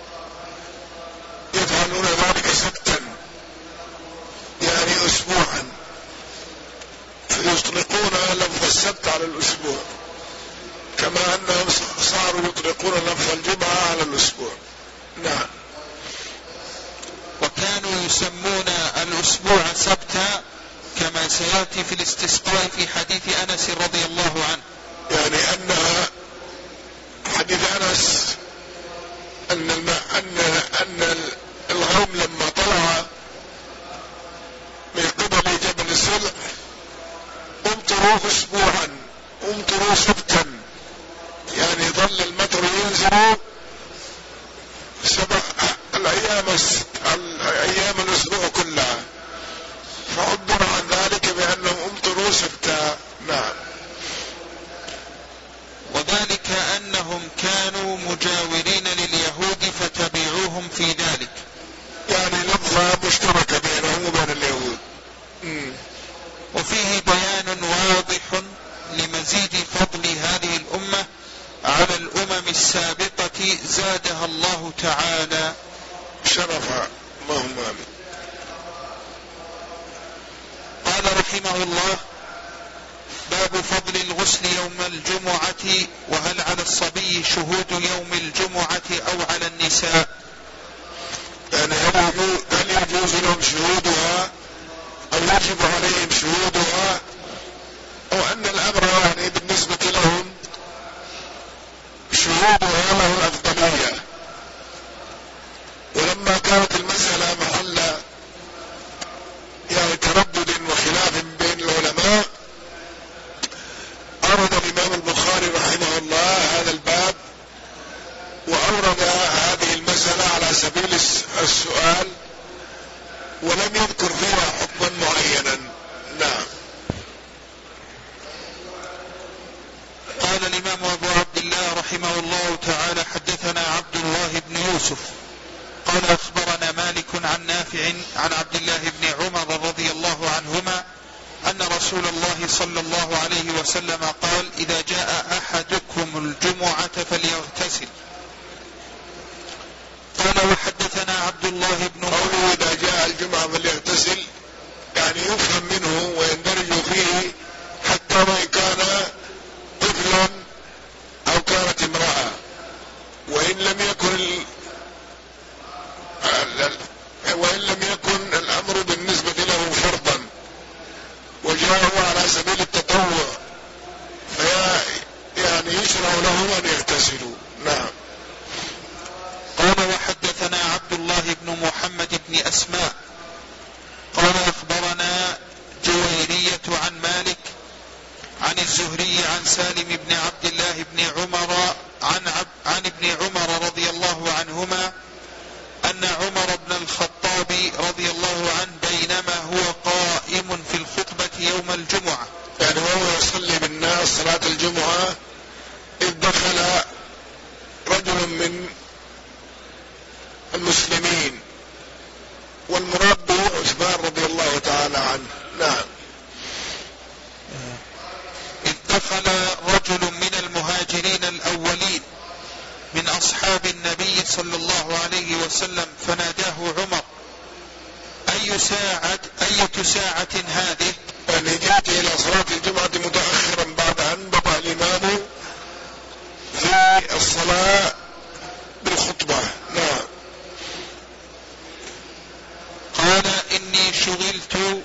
يفعلون ذلك سبتا، يعني أسبوعا، فيطلقون لفظ السبت على الأسبوع كما أنهم صاروا يطلقون لفظ الجمعة على الأسبوع. نعم. وكانوا يسمون الأسبوع سبتا كما سيأتي في الاستسقاء في حديث أنس رضي الله عنه. يعني أنها حديث أنس أن الغوم لما طلع من قبل جبل السلع امطروا أسبوعا، امطروا سبتا، يعني ظل المطر ينزل الأيام الأسبوع كلها، فعبر عن ذلك بأنهم أمطروا 6. نعم. وذلك أنهم كانوا مجاورين لليهود فتبعوهم في ذلك، يعني لفظة مشتركة بينهم وبين اليهود. وفيه بيان واضح لمزيد فضل هذه الأمة على الأمم السابقة زادها الله تعالى شرفا، اللهم آمين. قال رحمه الله: باب فضل الغسل يوم الجمعة، وهل على الصبي شهود يوم الجمعة أو على النساء؟ يعني هل يجوز لهم شهودها أو يجب عليهم شهودها، أو أن الأمر يعني بالنسبة لهم شهودها له الأفضلية. ولما كانت المسألة محل يعني تردد وخلاف بين العلماء، أورد الإمام البخاري رحمه الله هذا الباب، وأورد هذه المسألة على سبيل السؤال، ولم يذكر فيها حكما معينا. نعم. قال الإمام أبو عبد الله رحمه الله تعالى: حدثنا عبد الله بن يوسف قال أخبرنا مالك عن نافع عن عبد الله بن عمر رضي الله عنهما أن رسول الله صلى الله عليه وسلم قال: إذا جاء أحدكم الجمعة فليغتسل. قال: وحدثنا عبد الله بن قوله إذا جاء الجمعة فليغتسل يعني يفهم منه ويندرج فيه حتى وإن كان طفلا أو كانت امرأة، وإن لم يكن الأمر بالنسبة له فرضا وجاءوا على سبيل التطوع، يعني يشرع لهم أن يغتسلوا. نعم. قال: وحدثنا عبد الله بن محمد بن أسماء قال أخبرنا جويرية عن مالك عن الزهري عن سالم بن عبد الله بن عمر عن ابن عمر رضي الله عنهما أن عمر بن الخطاب رضي الله عنه بينما هو قائم في الخطبة يوم الجمعة، يعني وهو يصلي بالناس صلاة الجمعة، إذ دخل رجل من المسلمين، والمراد به عثمان رضي الله تعالى عنه. نعم. إذ دخل رجل من المهاجرين الأولين من أصحاب النبي صلى الله عليه وسلم فناداه عمر: أي ساعة هذه؟ يعني جاءت إلى صلاة الجمعة متأخرا بعد أن بدأ الإمام في الصلاة بالخطبة. نعم. قال: إني شغلت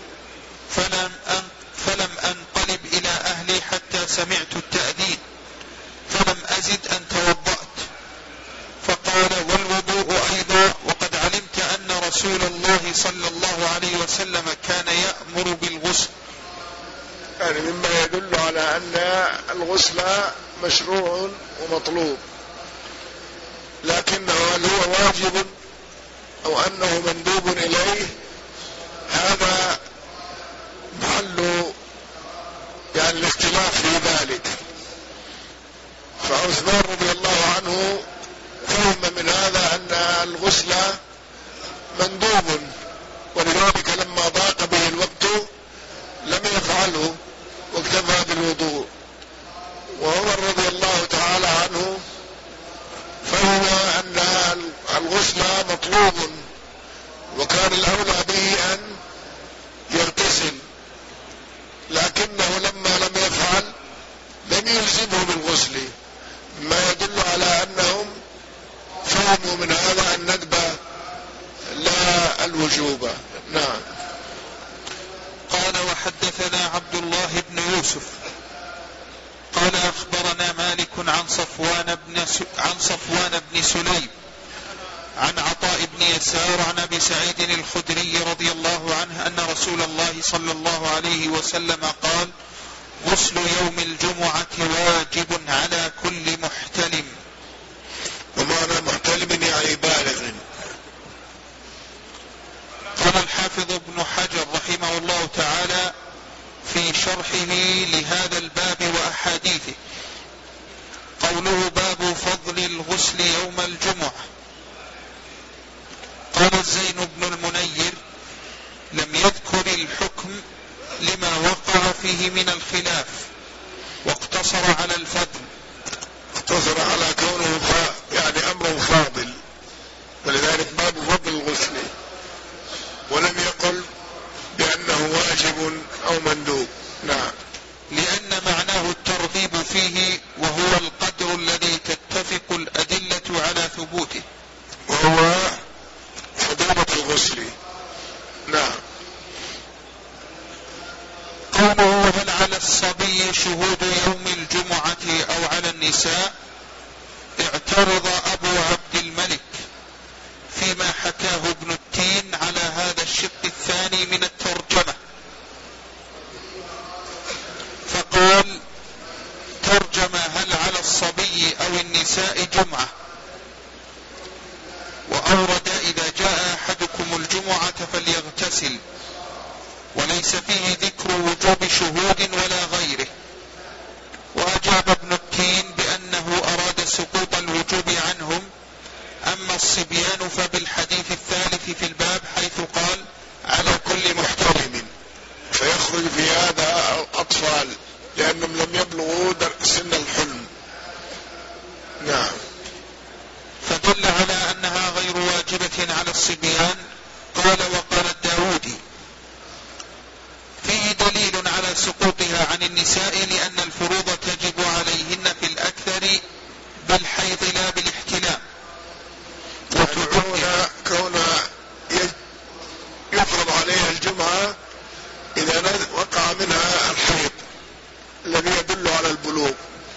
فلم أنقلب إلى أهلي حتى سمعت التأذين، فلم أزد أن توضأت. فقال: والوضوء أيضا، وقد علمت أن رسول الله صلى الله عليه وسلم كان يأمر بالغسل. يعني مما يدل على أن الغسل مشروع ومطلوب، لكنه هل هو واجب أو أنه مندوب إليه، هذا محل يعني الاختلاف في ذلك. فعثمان رضي الله عنه فهم من هذا أن الغسل مندوب، ولذلك لما ضاق به الوقت لم يفعله واكتفى بالوضوء. وعمر رضي الله تعالى عنه فهم أن الغسل مطلوب، وكان الأولى به أن يغتسل، لكنه لما لم يفعل لم يلزمه بالغسل، ما يدل على أنهم فهموا من هذا الندب لا الوجوب. نعم. قال: وحدثنا عبد الله بن يوسف قال أخبرنا مالك عن صفوان بن سليم عن عطاء بن يسار عن أبي سعيد الخدري رضي الله عنه أن رسول الله صلى الله عليه وسلم قال: غسل يوم الجمعة واجب على كل محتلم. ومعنى محتلم يعني بالغ. الحافظ ابن حجر رحمه الله تعالى في شرحه لهذا الباب وأحاديثه قوله باب فضل الغسل يوم الجمعة. قال الزين بن المنير لم يذكر الحكم لما وقع فيه من الخلاف واقتصر على الفضل، اقتصر على كونه يعني أمر فاضل، ولذلك باب فضل الغسل، ولم يقل بأنه واجب أو مندوب. نعم، لأن معناه الترغيب فيه، وهو القدر الذي تتفق الأدلة على ثبوته، وهو فضيلة الغسل. نعم. قوله هل على الصبي شهود يوم الجمعة أو على النساء؟ اعترض أبو عبد الملك فيما حكاه ابن التين على هذا الشق الثاني من الترجمة، فقال ترجم هل على الصبي أو النساء جمعة، وأورد إذا جاء أحدكم الجمعة فليغتسل، وليس فيه ذكر وجوب شهود ولا غيره. وأجاب ابن التين بأنه أراد سقوط الوجوب عنهم، أما الصبيان فبالحديث الثالث في الباب حيث قال على كل محترم، فيخرج في هذا الأطفال لأنهم لم يبلغوا سن الحلم. نعم. فدل على أنها غير واجبة على الصبيان. قال وقال الداودي فيه دليل على سقوطها عن النساء، لأن الفروض تجب عليهن في الأكثر بالحيض لا بالاحتلام، كون يفرض عليها الجمعة إذا وقع منها الحيض الذي يدل على البلوغ،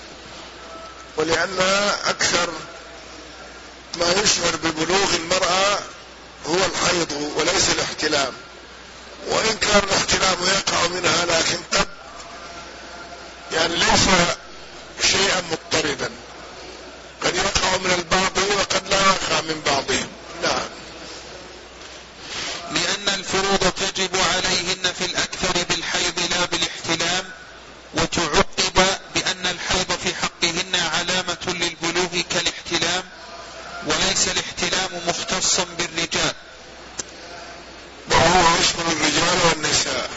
ولأن أكثر ما يشعر ببلوغ المرأة هو الحيض وليس الاحتلام، وإن كان الاحتلام يقع منها لكن قد يعني ليس شيئا مضطردا، قد يقع من البعض وقد لا يقع من بعضهم. نعم. لأن الفروض تجب عليهن في الأكثر بالحيض لا بالاحتلام، وتعقب بأن الحيض في حقهن علامة للبلوغ كالاحتلام، وليس الاحتلام مختصا بالرجال، وهو يشمل الرجال والنساء،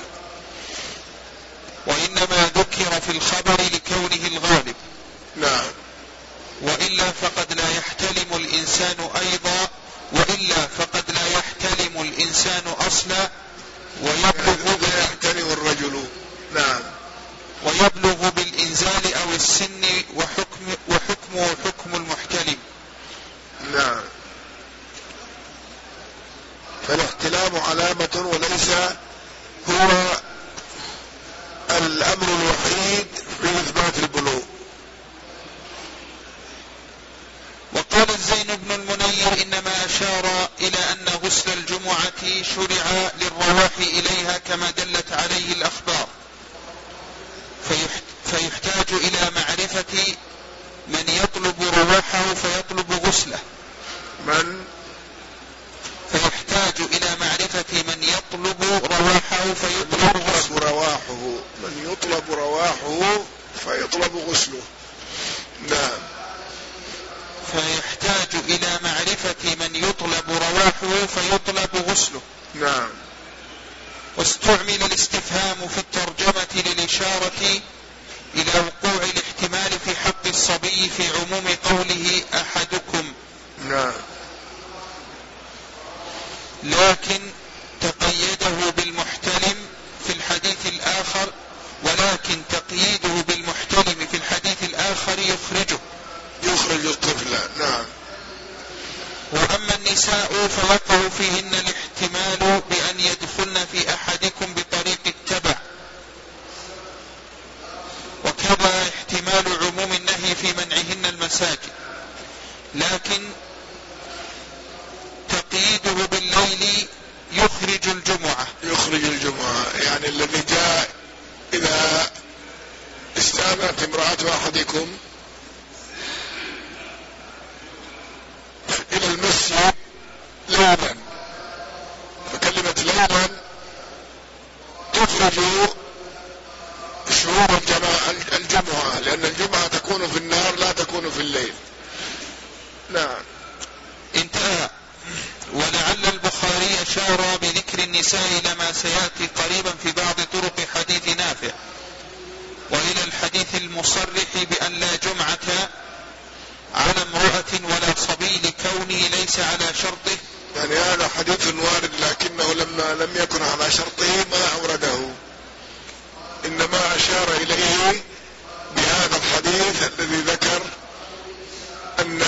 وإنما ذكر في الخبر لكونه الغالب. نعم. وإلا فقد لا يحتلم الإنسان أيضا، وإلا فقد لا يحتلم الإنسان أصلا ويبلغ لا يحتلم الرجل. نعم. ويبلغ بالإنزال أو السن وحكمه حكم المحتلم. نعم. فالاحتلام علامة وليس هو الأمر الوحيد في إثبات البلوغ. وقال الزين بن المنير إنما أشار إلى أن غسل الجمعة شرع للرواح إليها كما دلت عليه الأخبار، فيحتاج إلى معرفة من يطلب رواحه فيطلب غسله. فيحتاج إلى معرفة من يطلب رواحه فيطلب غسله. نعم. فيحتاج إلى معرفة من يطلب رواحه فيطلب غسله. نعم. واستعمل الاستفهام في الترجمة للإشارة إلى وقوع الاحتمال في حق الصبي في عموم قوله أحدكم. نعم. لكن تقيده بالمحتلم في الحديث الآخر، ولكن تقييده بالمحتلم في الحديث الآخر يخرج الطفل. نعم. وأما النساء فيقع فيهن الاحتمال بأن يدخلن في أحدكم بطريق التبع، وكذا احتمال عموم النهي في منعهن المساجد، لكن تقييده بالليل يخرج الجمعة. يعني الذي جاء إذا استأذنت امرأة أحدكم إلى المسجد ليلا، فكلمة ليلا يخرج شهور الجمعة، لأن الجمعة تكون في النهار لا تكون في الليل. نعم. انتهى. ولعل البخاري أشار بذكر النساء لما سيأتي قريبا في بعض طرق حديث نافع، وإلى الحديث المصرح بأن لا جمعة على امرأة ولا صبي لكونه ليس على شرطه. يعني هذا حديث وارد، لكنه لم يكن على شرطه ما أورده، إنما أشار إليه بهذا الحديث الذي ذكر أن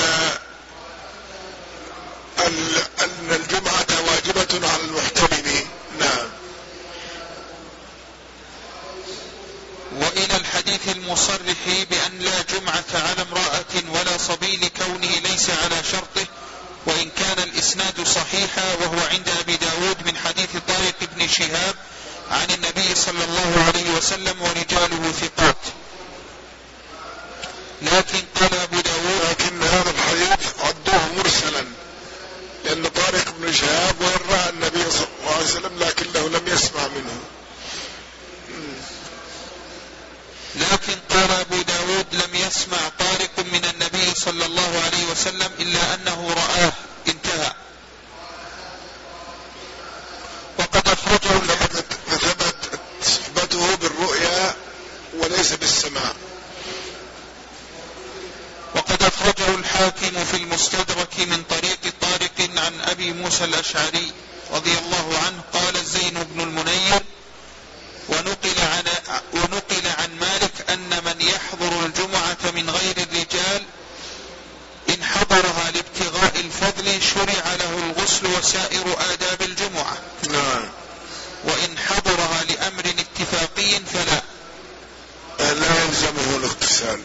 الجمعة واجبة على المحتلم. نعم. وإلى الحديث المصرح بأن لا جمعة على امرأة ولا صبي لكونه ليس على شرطه، وإن كان الإسناد صحيحا، وهو عند أبي داود من حديث طارق بن شهاب عن النبي صلى الله عليه وسلم ورجاله ثقات. لكن قال أبو داود لكن هذا الحديث عدوه مرسلا، لأن طارق بن شهاب وين رأى النبي صلى الله عليه وسلم لكنه لم يسمع منه. لكن قال أبو داود لم يسمع طارق من النبي صلى الله عليه وسلم إلا أنه رآه. انتهى. وقد أخرجه فثبت صحبته بالرؤيا وليس بالسماع. وقد أخرجه الحاكم في المستدرك من طريق طارق عن أبي موسى الأشعري رضي الله عنه قال الزين بن المنير: ونقل عن مالك أن من يحضر الجمعة من غير الرجال إن حضرها لابتغاء الفضل شرع له الغسل وسائر آداب الجمعة. نعم. وإن حضرها لأمر اتفاقي فلا، لا يلزمه الاغتسال.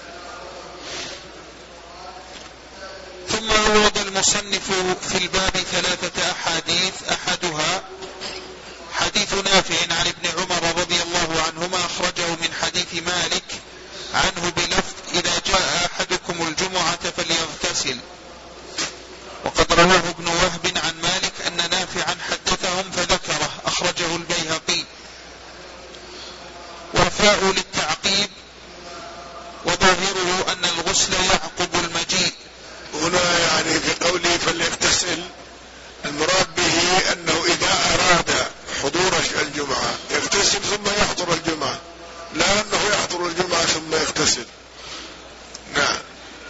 ثم أورد المصنف في الباب 3 أحاديث، أحدها حديث نافع عن ابن عمر رضي الله عنهما أخرجه من حديث مالك عنه بلفظ: إذا جاء أحدكم الجمعة فليغتسل. وقد رواه ابن وهب عن مالك أن نافعا حدثهم فذكره، أخرجه البيهقي. والفاء للتعقيب، وظاهره أن الغسل يعقب المجيء. هنا يعني في قوله فليغتسل المراد به أنه إذا أراد حضور الجمعة يغتسل ثم يحضر الجمعة، لا أنه يحضر الجمعة ثم يغتسل. نعم.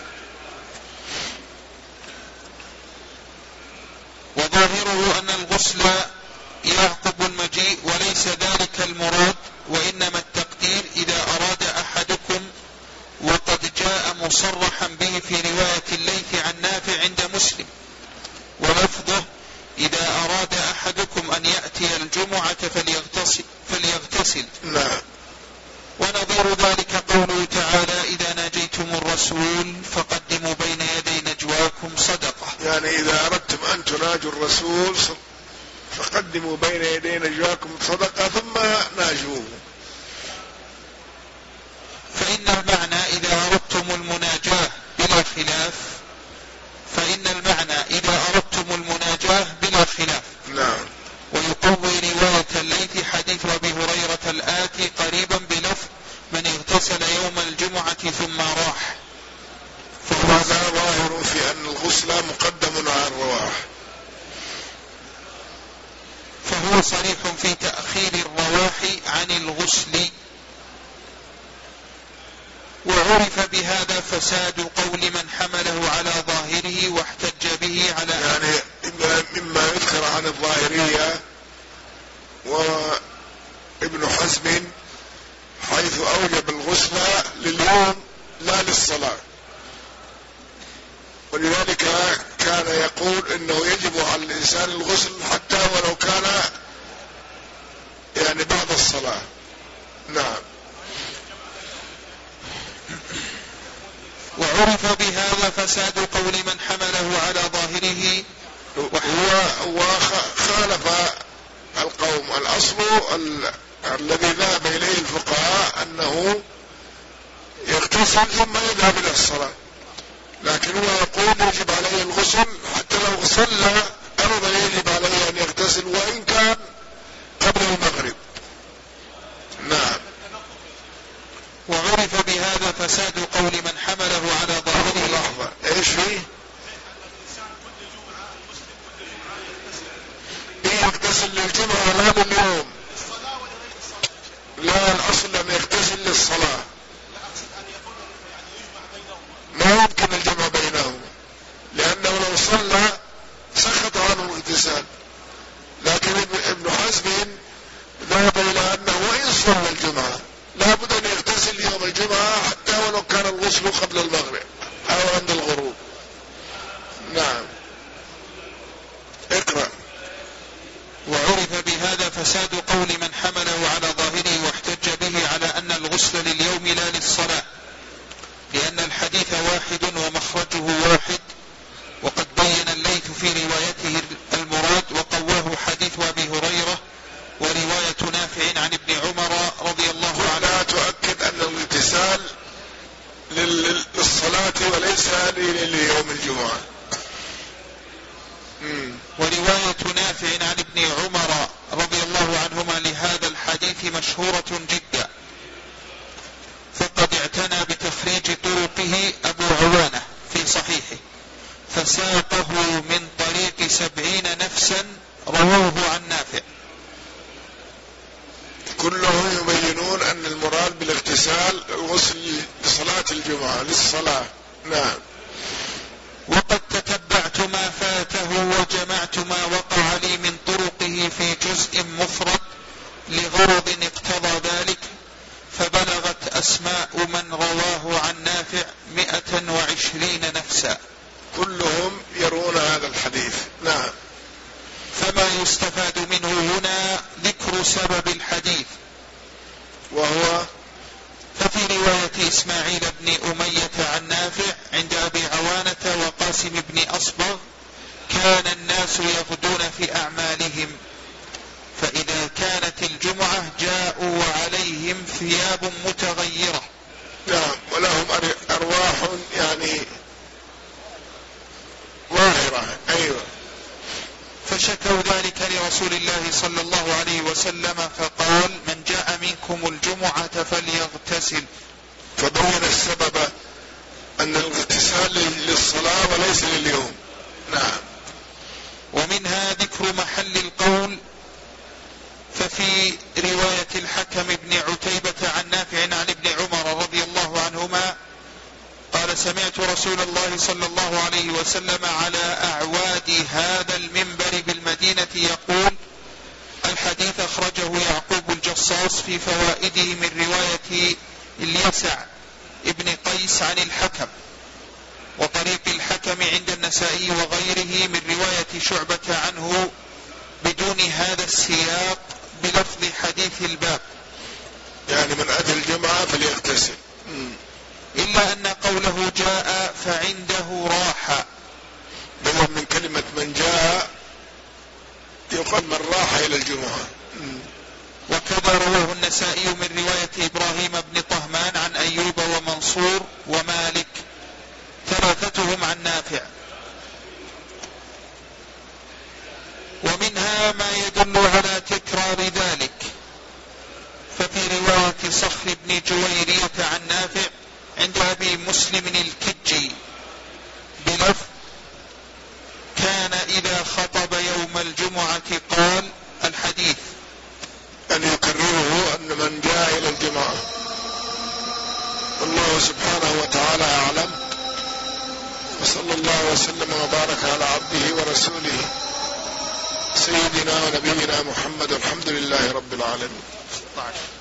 وظاهره أن الغسل يعقب المجيء وليس ذلك المراد، وإنما التقدير إذا أراد أحدكم، وقد جاء مصرحا به في رواية الليث عن نافع عند مسلم، ولفظه: إذا أراد أحدكم أن يأتي الجمعة فليغتسل. نعم. ونظير ذلك قوله تعالى: إذا ناجيتم الرسول فقدموا بين يدي نجواكم صدقة. يعني إذا أردتم أن تناجوا الرسول فقدموا بين يدي نجواكم صدقة ثم ناجوه. فإن المعنى إذا أردتم المناجاة بلا خلاف، نعم. ويقوي رواية الليث حديث أبي هريرة الآتي قريبا بلفظ: من اغتسل يوم الجمعة ثم راح. فهذا ظاهر في أن الغسل مقدم على الرواح، فهو صريح في تأخير الرواح عن الغسل. وعرف بهذا فساد قول من حمله على ظاهره واحتج به على يعني مما يذكر عن الظاهرية وابن حزم حيث أوجب الغسل لليوم لا للصلاة، ولذلك كان يقول إنه يجب على الإنسان الغسل حتى ولو كان يعني بعد الصلاة. نعم. وعرف بهذا فساد قول من حمله على ظاهره وخالف القوم. الأصل الذي ذهب إليه الفقهاء أنه يغتسل ثم يذهب إلى الصلاة، لكن هو يقول يجب عليه الغسل حتى لو صلى أيضا يجب عليه أن يغتسل وإن كان قبل المغرب. وعرف بهذا فساد قول من حمله على ظاهره. لحظة، ايش فيه؟ يغتسل للجمعة لا لليوم. لا، الأصل أن يغتسل للصلاة، ما يمكن الجمع بينهم، لأنه لو صلى سقط عنه الاغتسال. لكن ابن حزم ذهب إلى أنه وإن صلى الجمعة لا بد أن يغتسل يوم الجمعة حتى ولو كان الغسل قبل المغرب أو عند الغروب. نعم، اقرأ. وعرف بهذا فساد قول من حمله على ظاهره واحتج به على أن الغسل لليوم لا للصلاة، لأن الحديث واحد ومخرجه واحد، وقد بين الليث في روايته المراد وقواه حديث أبي هريرة ورواية نافع عن ابن عمر رضي الله عنه. لا تؤكد أن الاغتسال للصلاة وليس ليوم الجمعة. ورواية نافع عن ابن عمر رضي الله عنهما لهذا الحديث مشهورة جدا، فقد اعتنى بتخريج طرقه أبو عوانة في صحيحه، فساقه من طريق 70 نفسا رووه عن نافع، كلهم يبينون أن المراد بالاغتسال الغسل لصلاة الجمعة للصلاة. نعم. وقد تتبعت ما فاته وجمعت ما وقع لي من طرقه في جزء مفرد لغرض اقتضى ذلك، فبلغت أسماء من رواه عن نافع 120 نفسا، كلهم يرون هذا الحديث. نعم. فما يستفاد منه هنا ذكر سبب الحديث، وهو ففي رواية إسماعيل بن أمية عن نافع عند أبي عوانة وقاسم بن أصبغ كان الناس يغدون في أعمالهم، فإذا كانت الجمعة جاءوا وعليهم ثياب متغيرة. نعم، ولهم أرواح يعني ظاهرة. أيوة. فشكوا ذلك لرسول الله صلى الله عليه وسلم فقال من جاء منكم الجمعة فليغتسل، فبين السبب أن الاغتسال للصلاة وليس لليوم. نعم. ومنها ذكر محل القول، ففي رواية الحكم بن عتيبة عن نافع عن ابن عمر رضي الله عنهما قال سمعت رسول الله صلى الله عليه وسلم على أعواد هذا المنبر بالمدينة يقول. الحديث أخرجه يعقوب الجصاص في فوائده من رواية اليسع ابن قيس عن الحكم، وطريق الحكم عند النسائي وغيره من رواية شعبة عنه بدون هذا السياق بلفظ حديث الباب، يعني من أتى الجمعة فليغتسل، إلا أن قوله جاء فعنده راحة، بدل من كلمة من جاء يقال من راح إلى الجمعة. وكذا رواه النسائي من رواية إبراهيم بن طهمان عن أيوب ومنصور ومالك ثلاثتهم عن نافع. ومنها ما يدل على تكرار ذلك، ففي رواية صخر بن جويرية عن نافع عند أبي مسلم الكجي بلفظ كان إذا خطب يوم الجمعة قال الحديث، أن يكرره أن من جاء إلى الجمعة. والله سبحانه وتعالى أعلم، وصلى الله وسلم وبارك على عبده ورسوله سيدنا ونبينا محمد، الحمد لله رب العالمين.